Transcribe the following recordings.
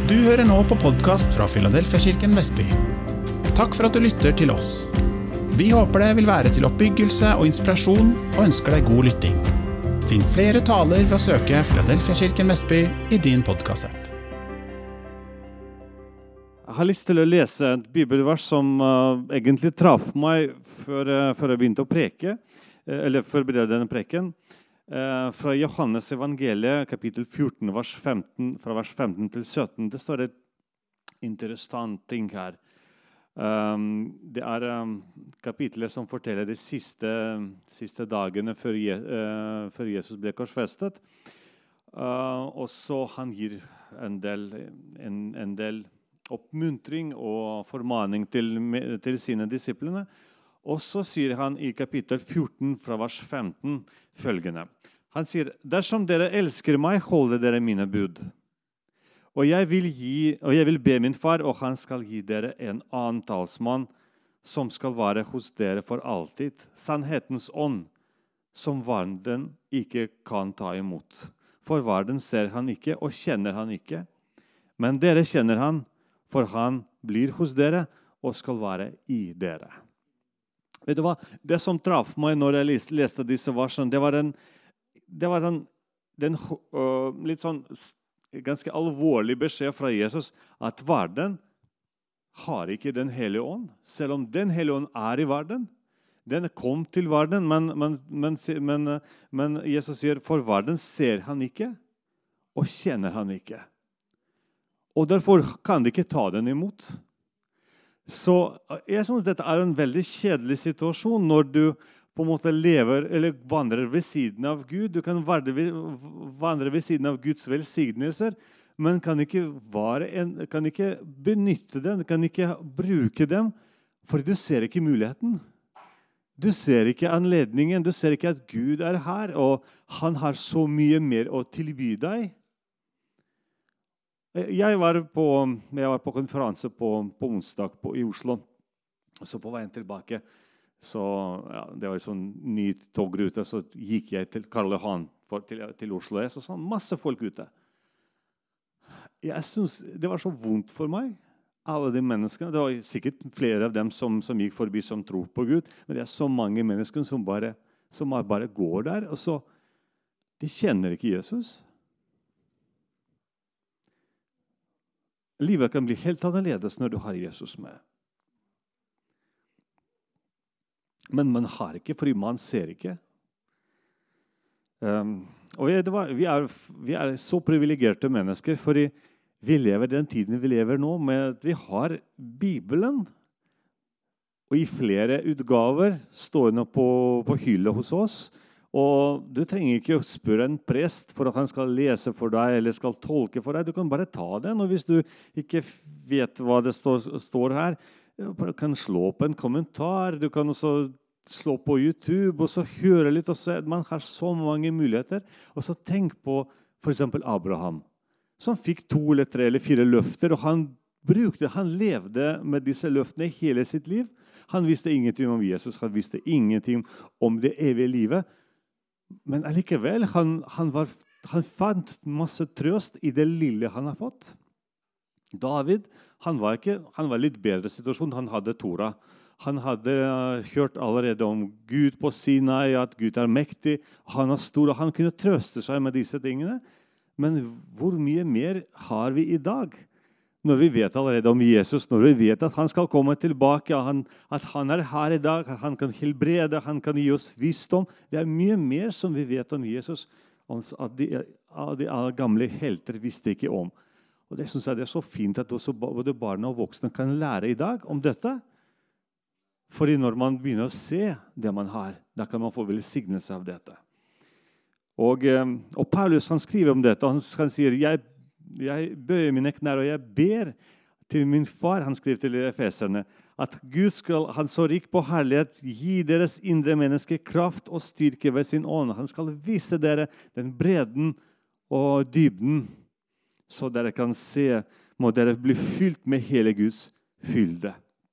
Du hører nå på podcast fra Filadelfia-kirken Vestby. Takk for at du lytter til oss. Vi håper det vil være til oppbyggelse og inspirasjon, og ønsker deg god lytting. Finn flere taler ved å søke Filadelfia-kirken Vestby i din podcast-app. Jeg har lyst til å lese et bibelvers som egentlig traff meg før jeg begynte å preke, eller forberede denne preken. Fra Johannes evangeliet, kapittel 14, vers 15, fra vers 15 til 17. Det står et interessant ting her. Det kapitlet som forteller de siste dagene før Jesus ble korsfestet. Og så han gir en del oppmuntring og formaning til sine disiplene. Og så sier han i kapittel 14 fra vers 15 følgende. Han sier, dersom dere elsker meg, holder dere mine bud. Og jeg vil be min far, og han skal gi dere en annen talsmann, som skal være hos dere for alltid. Sannhetens ånd, som verden ikke kan ta imot. For verden ser han ikke, og kjenner han ikke. Men dere kjenner han, for han blir hos dere, og skal være i dere. Vet du hva? Det som traff meg når jeg leste disse versene, det var en litt sånn ganske alvorlig beskjed fra Jesus, at verden har ikke den hellige ånd, selv om den hellige ånd er i verden. Den kom til verden, men Jesus sier, for verden ser han ikke, og kjenner han ikke. Og derfor kan de ikke ta den imot. Så jeg synes dette er en veldig kjedelig situasjon når du på en måte lever eller vandrer ved siden av Gud. Du kan vandre ved siden av Guds velsignelser, men kan ikke benytte dem, kan ikke bruke dem, for du ser ikke muligheten. Du ser ikke anledningen, du ser ikke at Gud er her, og han har så mye mer å tilby deg. Jeg var på konferanse på onsdag i Oslo, så på veien tilbake, så det var en sånn ny togrute, så gikk jeg til Karl Johan til Oslo, så sånn masse folk ute. Jeg synes det var så vondt for meg, alle de menneskene. Det var sikkert flere av dem som gikk forbi som tror på Gud, men det er så mange mennesker som bare går der, og så de kjenner ikke Jesus. Livet kan bli helt annerledes når du har Jesus med. Men man har ikke, fordi man ser ikke. Og vi er så privilegerte mennesker, fordi vi lever den tiden vi lever nå, med at vi har Bibelen, og i flere utgaver stående på hylla hos oss. Og du trenger ikke å spørre en prest for at han skal lese for deg eller skal tolke for deg. Du kan bare ta den, og hvis du ikke vet hva det står her, du kan slå på en kommentar, du kan også slå på YouTube og så høre litt. Og så, man har så mange muligheter. Og så tenk på for eksempel Abraham, som fikk 2 eller 3 eller 4 løfter, og han levde med disse løftene hele sitt liv. Han visste ingenting om Jesus, han visste ingenting om det evige livet. Men allikevel, han fant masse trøst i det lille han har fått. David, han var litt bedre situasjon. Han hadde Torah. Han hadde hørt allerede om Gud på Sinai, at Gud er mektig. Han er stor, og han kunne trøste seg med disse tingene. Men hvor mye mer har vi i dag? Når vi vet allerede om Jesus, når vi vet at han skal komme tilbake, at han er her i dag, at han kan helbrede, han kan gi oss visdom. Det er mye mer som vi vet om Jesus, at de gamle helter visste ikke om. Og det synes jeg det er så fint at også både barn og voksne kan lære i dag om dette. Fordi når man begynner å se det man har, da kan man få velsignelse av dette. Og Paulus han skriver om dette, og han sier, jeg bøyer mine knær, og jeg ber til min far, han skriver til Efeserne, at Gud skal, han så rik på herlighet, gi deres indre menneske kraft og styrke ved sin ånd. Han skal vise dere den bredden og dybden, så dere kan se, må dere bli fylt med hele Guds fylde.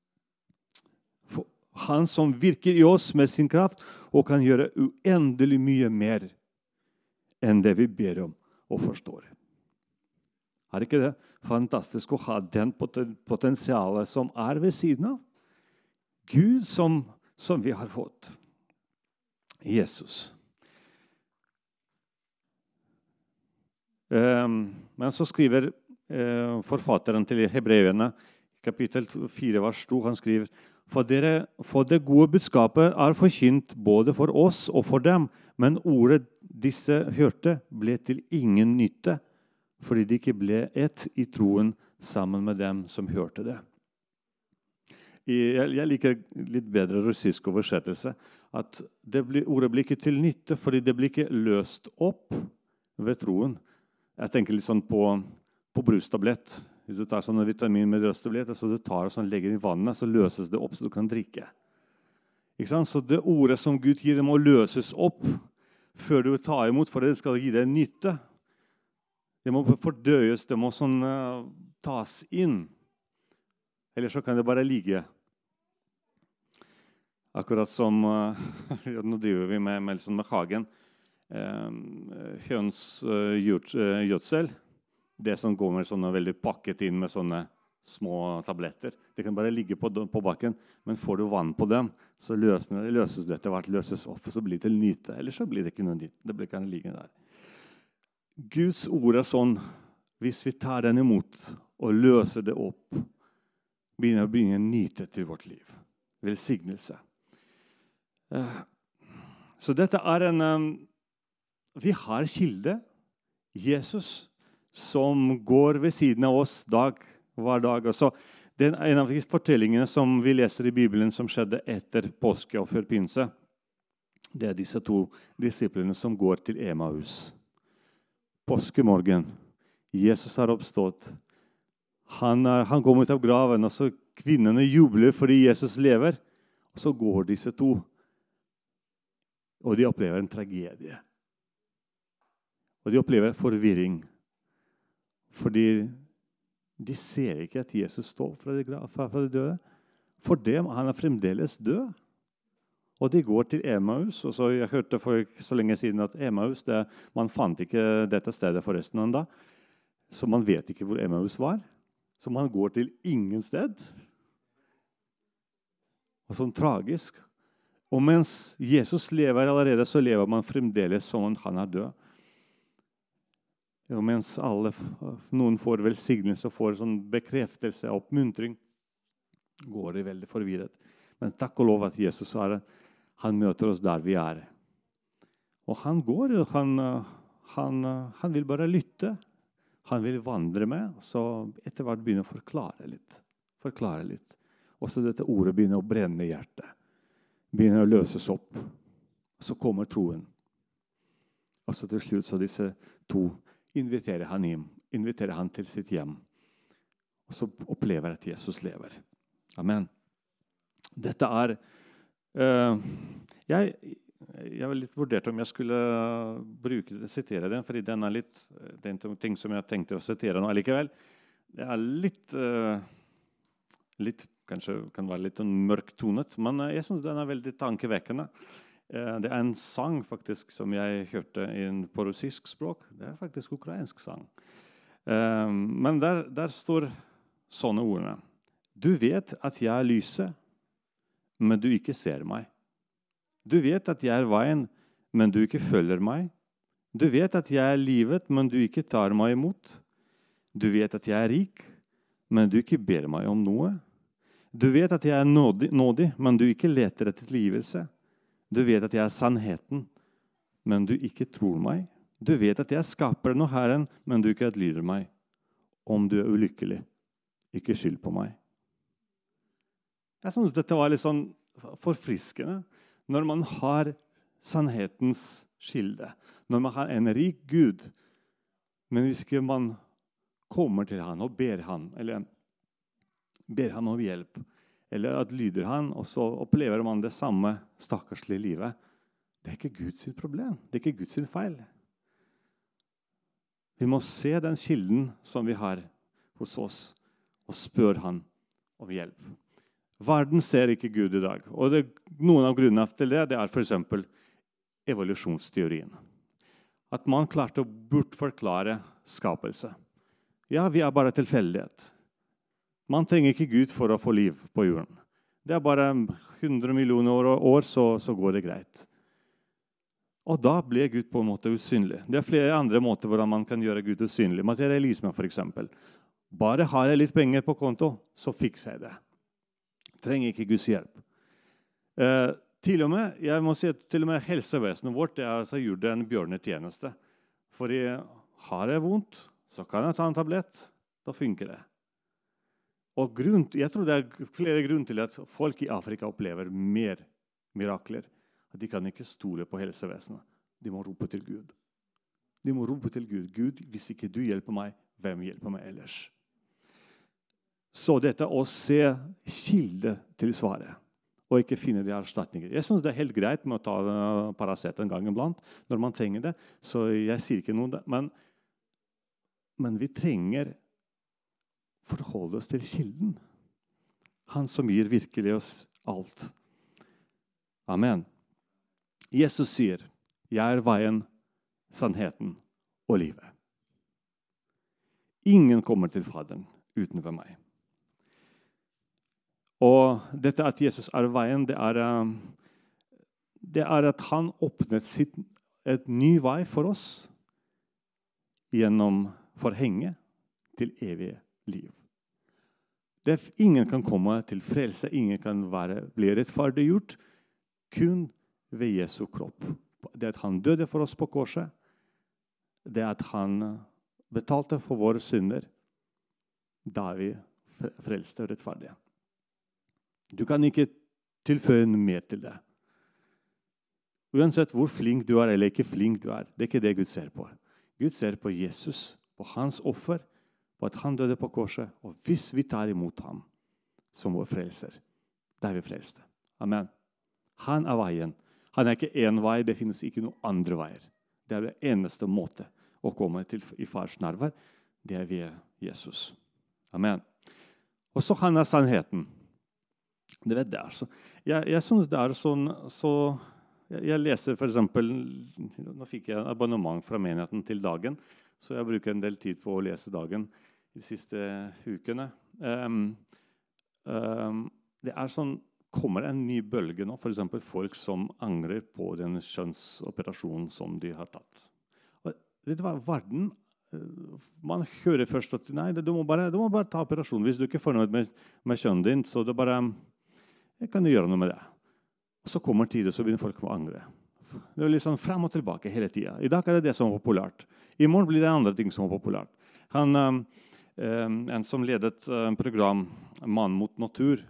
Han som virker i oss med sin kraft, og kan gjøre uendelig mye mer enn det vi ber om og forstår. Er ikke det fantastisk å ha den potensialet som ved siden av? Gud som vi har fått. Jesus. Men så skriver forfatteren til Hebreerne, kapittel 4, vers 2, han skriver: for det gode budskapet forkynt både for oss og for dem, men ordet disse hørte ble til ingen nytte, fordi de ikke ble ett i troen sammen med dem som hørte det. Jeg liker litt bedre russisk oversettelse, at ordet blir ikke til nytte, fordi det blir ikke løst opp ved troen. Jeg tenker litt sånn på brustablett. Hvis du tar sånne vitamin med brustabletter, så du tar og sånn, legger i vannet, så løses det opp så du kan drikke. Ikke sant? Så det ordet som Gud gir, det må løses opp før du tar imot, for det skal gi deg nytte. Det må fordøyes, det må sånn tas inn. Eller så kan det bare ligge. Akkurat som, nå driver vi med hagen, hønsgjødsel, det som går med sånne veldig pakket inn med sånne små tabletter. Det kan bare ligge på bakken, men får du vann på dem, så løses det etter hvert, løses opp, og så blir det til nytte. Eller så blir det ikke noe nytt, det kan ligge der. Guds ord sånn, hvis vi tar den imot og løser det opp, begynner å bringe nytte til vårt liv. Velsignelse. Så dette vi har kilde, Jesus, som går ved siden av oss hver dag. Altså, det en av de fortellingene som vi leser i Bibelen som skjedde etter påske og før pinse. Det disse to disiplene som går til Emmaus. Påskemorgen. Jesus har oppstått. Han går ut av graven, og så kvinnene jubler fordi Jesus lever. Og så går disse to, og de opplever en tragedie. Og de opplever forvirring. Fordi de ser ikke at Jesus står fra de døde. For dem, han fremdeles død. Og de går til Emmaus. Og så, jeg hørte for så lenge siden at Emmaus, man fant ikke dette stedet forresten enda. Så man vet ikke hvor Emmaus var. Så man går til ingen sted. Og sånn tragisk. Og mens Jesus lever allerede, så lever man fremdeles som om han død. Og mens noen får velsignelse og får sånn bekreftelse og oppmuntring, går det veldig forvirret. Men takk og lov at Jesus han møter oss der vi er. Og han går, og han vil bare lytte. Han vil vandre med, så etter hvert begynner å forklare litt. Og så dette ordet begynner å brenne i hjertet. Begynner å løses opp. Og så kommer troen. Og så til slutt så disse to inviterer han til sitt hjem. Og så opplever at Jesus lever. Amen. Dette jeg var litt vurdert om jeg skulle sitere den, fordi den litt, det er en ting som jeg tenkte å sitere nå allikevel. Det litt, kanskje kan være litt mørk tonet, men jeg synes den veldig tankevekkende. Det en sang faktisk som jeg hørte på russisk språk. Det faktisk ukrainsk sang. Men der står sånne ordene. Du vet at jeg lyset, men du ikke ser meg. Du vet at jeg veien, men du ikke følger meg. Du vet at jeg livet, men du ikke tar meg imot. Du vet at jeg rik, men du ikke ber meg om noe. Du vet at jeg nådig, men du ikke leter etter tilgivelse. Du vet at jeg sannheten, men du ikke tror meg. Du vet at jeg skaper noe Herren, men du ikke adlyder meg. Om du ulykkelig, ikke skyld på meg. Jeg synes dette var litt sånn forfriskende. Når man har sannhetens skilde, når man har en rik Gud, men hvis ikke man kommer til han og ber han, eller ber han om hjelp, eller at lyder han, og så opplever man det samme stakkarslige livet. Det ikke Guds problem. Det ikke Guds feil. Vi må se den kilden som vi har hos oss, og spør han om hjelp. Verden ser ikke Gud i dag. Og noen av grunnene til det for eksempel evolusjonsteorien. At man klarte å bortforklare skapelse. Ja, vi er bare tilfeldighet. Man trenger ikke Gud for å få liv på jorden. Det er bare 100 millioner år, så går det greit. Og da blir Gud på en måte usynlig. Det er flere andre måter hvordan man kan gjøre Gud usynlig. Materialisme, for eksempel. Bare har jeg litt penger på konto, så fikser jeg det. Trenger ikke Guds hjelp. Til og med, jeg må si at til og med helsevesenet vårt gjort en bjørnetjeneste. For har jeg vondt, så kan jeg ta en tablett. Da funker det. Og jeg tror det er flere grunner til at folk i Afrika opplever mer mirakler. De kan ikke stole på helsevesenet. De må rope til Gud. De må rope til Gud. Gud, hvis ikke du hjelper meg, hvem hjelper meg ellers? Så dette å se kilde til svaret, og ikke finne de erstatninger. Jeg synes det er helt greit med å ta Paracet en gang iblant, når man trenger det. Så jeg sier ikke noe, men vi trenger forholde oss til kilden. Han som gir virkelig oss alt. Amen. Jesus sier, jeg er veien, sannheten og livet. Ingen kommer til Faderen utenfor meg. Og dette at Jesus er veien, det er at han åpnet et ny vei for oss gjennom forhenget til evig liv. Ingen kan komme til frelse, ingen kan bli rettferdiggjort, kun ved Jesu kropp. Det at han døde for oss på korset, det at han betalte for våre synder, da er vi frelste og rettferdige. Du kan ikke tilføye noe mer til det. Uansett hvor flink du er eller ikke flink du er, det er ikke det Gud ser på. Gud ser på Jesus, på hans offer, på at han døde på korset, og hvis vi tar imot ham som vår frelser, da er vi frelste. Amen. Han er veien. Han er ikke en vei, det finnes ikke noen andre veier. Det er det eneste måte å komme til i fars nærvær, det er ved Jesus. Amen. Og så han er sannheten. Du vet det, altså. Jeg synes det er sånn, jeg leser for eksempel, nå fikk jeg abonnement fra menigheten til Dagen, så jeg bruker en del tid på å lese Dagen de siste ukene. Det er sånn, kommer en ny bølge nå, for eksempel folk som angrer på den kjønnsoperasjonen som de har tatt. Og det var verden. Man hører først at nei, du må bare ta operasjon. Hvis du ikke er fornøyd med kjønnen din, så det bare, jeg kan gjøre noe med det. Og så kommer tiden, så begynner folk å angre. Det er liksom frem og tilbake hele tiden. I dag er det som er populært. I morgen blir det andre ting som er populært. En som ledet program Mann mot natur,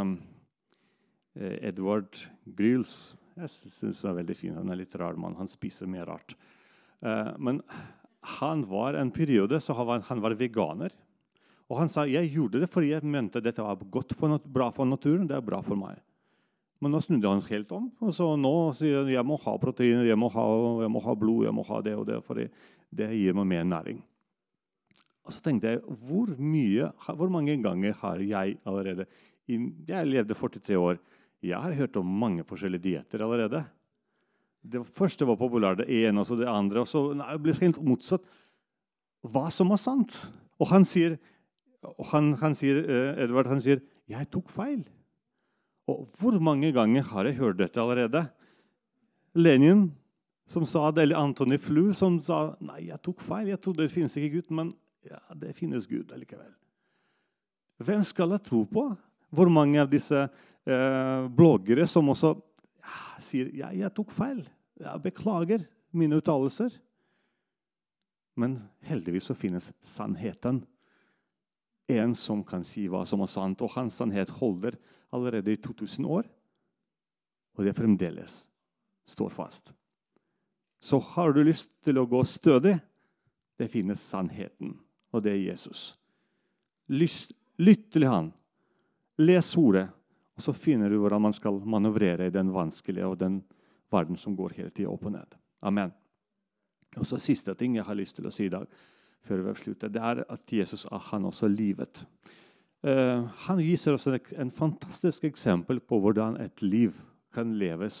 Edward Grills. Jeg synes det er veldig fin. Han er litt rar mann. Han spiser mer rart. Men han var en periode så han var veganer. Og han sa, jeg gjorde det fordi jeg mente dette var bra for naturen, det er bra for meg. Men nå snudde han helt om. Og så nå sier han, jeg må ha proteiner, jeg må ha blod, jeg må ha det og det, for det gir meg mer næring. Og så tenkte jeg, hvor mange ganger har jeg allerede, jeg levde 43 år, jeg har hørt om mange forskjellige dietter allerede. Det første var populært, det ene og så det andre, og så det ble helt motsatt. Hva som er sant? Og han sier, Edvard, jeg tok feil. Og hvor mange ganger har jeg hørt dette allerede? Lenin som sa det, eller Antony Flew som sa, nei, jeg tok feil, jeg trodde det finnes ikke Gud, men ja, det finnes Gud allikevel. Hvem skal jeg tro på? Hvor mange av disse bloggere som også sier, ja, jeg tok feil, jeg beklager mine uttalelser. Men heldigvis så finnes sannheten. En som kan si hva som er sant, og hans sannhet holder allerede i 2000 år, og det fremdeles står fast. Så har du lyst til å gå stødig, det finnes sannheten, og det er Jesus. Lytt til han, les ordet, og så finner du hvordan man skal manøvrere i den vanskelige og den verden som går hele tiden opp og ned. Amen. Og så siste ting jeg har lyst til å si i dag, før vi slutter, det er at Jesus er han også livet. Han viser oss en fantastisk eksempel på hvordan et liv kan leves.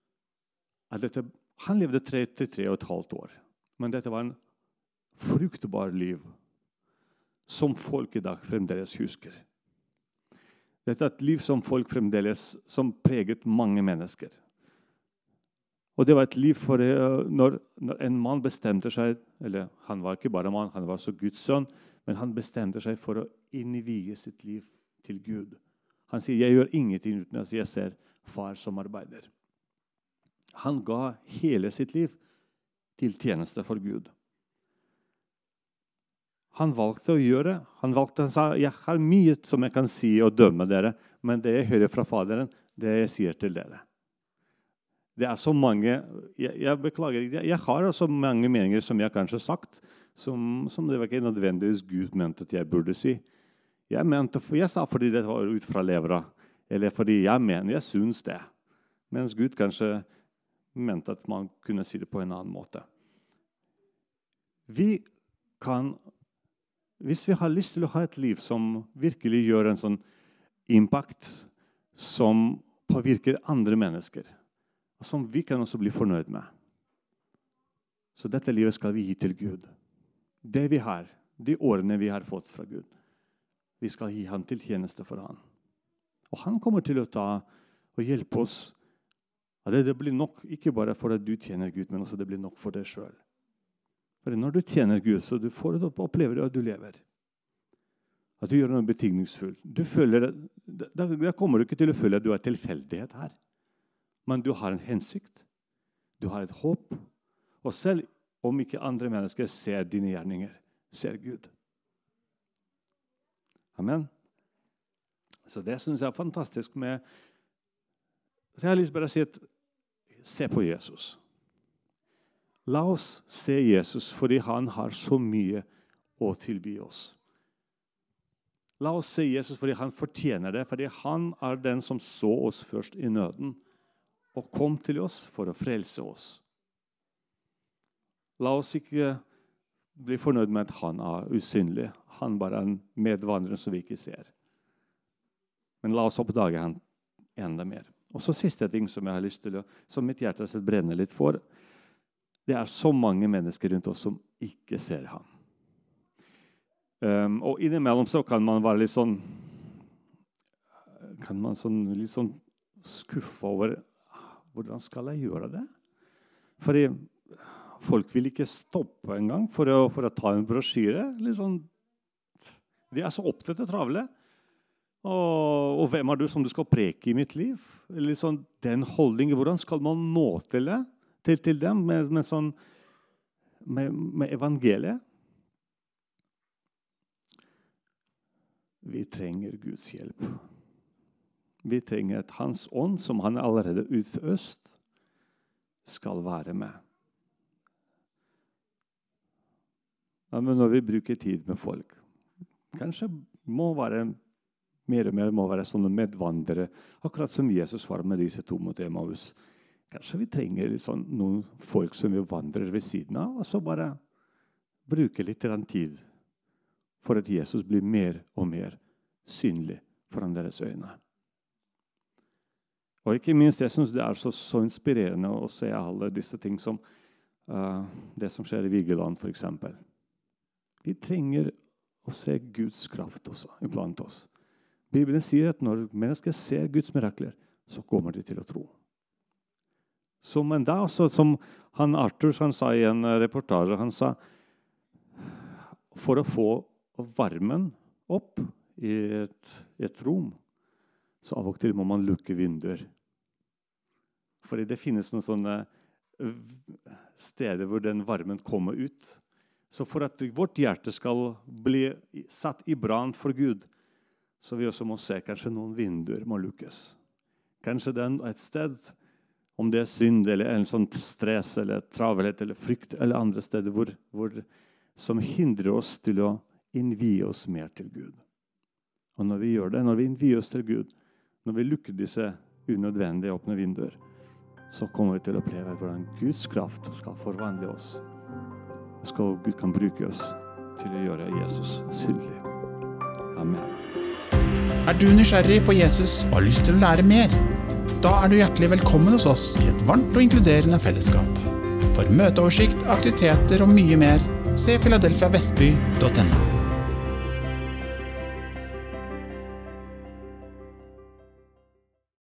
Han levde 33,5 år, men dette var en fruktbar liv. som folk I dag fremdeles husker. Dette et liv som folk fremdeles som preget mange mennesker. Og det var et liv for når en mann bestemte seg, eller han var ikke bare mann, han var så Guds sønn, men han bestemte seg for å innvie sitt liv til Gud. Han sier, jeg gjør ingenting uten at jeg ser far som arbeider. Han ga hele sitt liv til tjeneste for Gud. Han valgte å gjøre. Han sa, jeg har mye som jeg kan si og dømme dere, men det jeg hører fra Faderen, det jeg sier til dere. Det så mange, jeg beklager, jeg har så mange meninger som jeg kanskje har sagt, som det var ikke nødvendigvis Gud mente at jeg burde si. Jeg sa fordi det var ut fra levra, eller fordi jeg synes det. Mens Gud kanskje mente at man kunne si det på en annen måte. Vi kan, hvis vi har lyst til å ha et liv som virkelig gjør en sånn impact, som påvirker andre mennesker, og som vi kan også bli fornøyd med. Så dette livet skal vi gi til Gud. Det vi har, de årene vi har fått fra Gud, vi skal gi han til tjeneste for han. Og han kommer til å ta og hjelpe oss. Det blir nok, ikke bare for at du tjener Gud, men også det blir nok for deg selv. For når du tjener Gud, så du får det opp og opplever at du lever. At du gjør noe betingningsfullt. Da kommer du ikke til å føle at du har tilfeldighet her. Men du har en hensikt. Du har et håp. Og selv om ikke andre mennesker ser dine gjerninger, ser Gud. Amen. Så det synes jeg fantastisk med. Så jeg har lyst til bare å si at se på Jesus. La oss se Jesus, fordi han har så mye å tilby oss. La oss se Jesus, fordi han fortjener det, fordi han den som så oss først I nøden, og kom til oss for å frelse oss. La oss ikke bli fornøyd med at han usynlig. Han bare en medvandrer som vi ikke ser. Men la oss oppdage han enda mer. Og så siste ting som jeg har lyst til, som mitt hjerte brenner litt for, det så mange mennesker rundt oss som ikke ser ham. Og innimellom så kan man være litt sånn, litt sånn skuffe over hvordan skal jeg gjøre det? Fordi folk vil ikke stoppe en gang for å ta en brosjyre. Sånn, de så opptatt og travle. Og hvem du som du skal preke I mitt liv? Litt sånn, den holdningen, hvordan skal man nå til det? Til dem med evangeliet? Vi trenger Guds hjelp. Vi trenger at hans ånd, som han allerede utøst, skal være med. Ja, men når vi bruker tid med folk, kanskje må være mer og mer må være sånne medvandrere, akkurat som Jesus var med disse to mot Emmaus. Kanskje vi trenger sånn, noen folk som vi vandrer ved siden av, og så bare bruke litt tid for at Jesus blir mer og mer synlig foran deres øyne. Og ikke minst, jeg synes det så inspirerende å se alle disse ting som det som skjer I Vigeland, for eksempel. Vi trenger å se Guds kraft også, iblant oss. Bibelen sier at når mennesker ser Guds mirakler, så kommer de til å tro. Men da, som Arthur sa I en reportasje, han sa, for å få varmen opp I et rom, så av og til må man lukke vinduer. Fordi det finnes noen sånne steder hvor den varmen kommer ut. Så for at vårt hjerte skal bli satt I brann for Gud, så vi også må se kanskje noen vinduer må lukkes. Kanskje det et sted, om det synd, eller en sånn stress, eller travelhet, eller frykt, eller andre steder som hindrer oss til å innvie oss mer til Gud. Og når vi gjør det, når vi innvier oss til Gud, når vi lukker disse unødvendige åpne vinduer, så kommer vi til å oppleve hvordan Guds kraft skal forvandle oss. Gud kan bruke oss til å gjøre Jesus synlig. Amen. Du nysgjerrig på Jesus og har lyst til å lære mer? Da du hjertelig velkommen hos oss I et varmt og inkluderende fellesskap. For møteoversikt, aktiviteter og mye mer, se philadelphiavestby.no.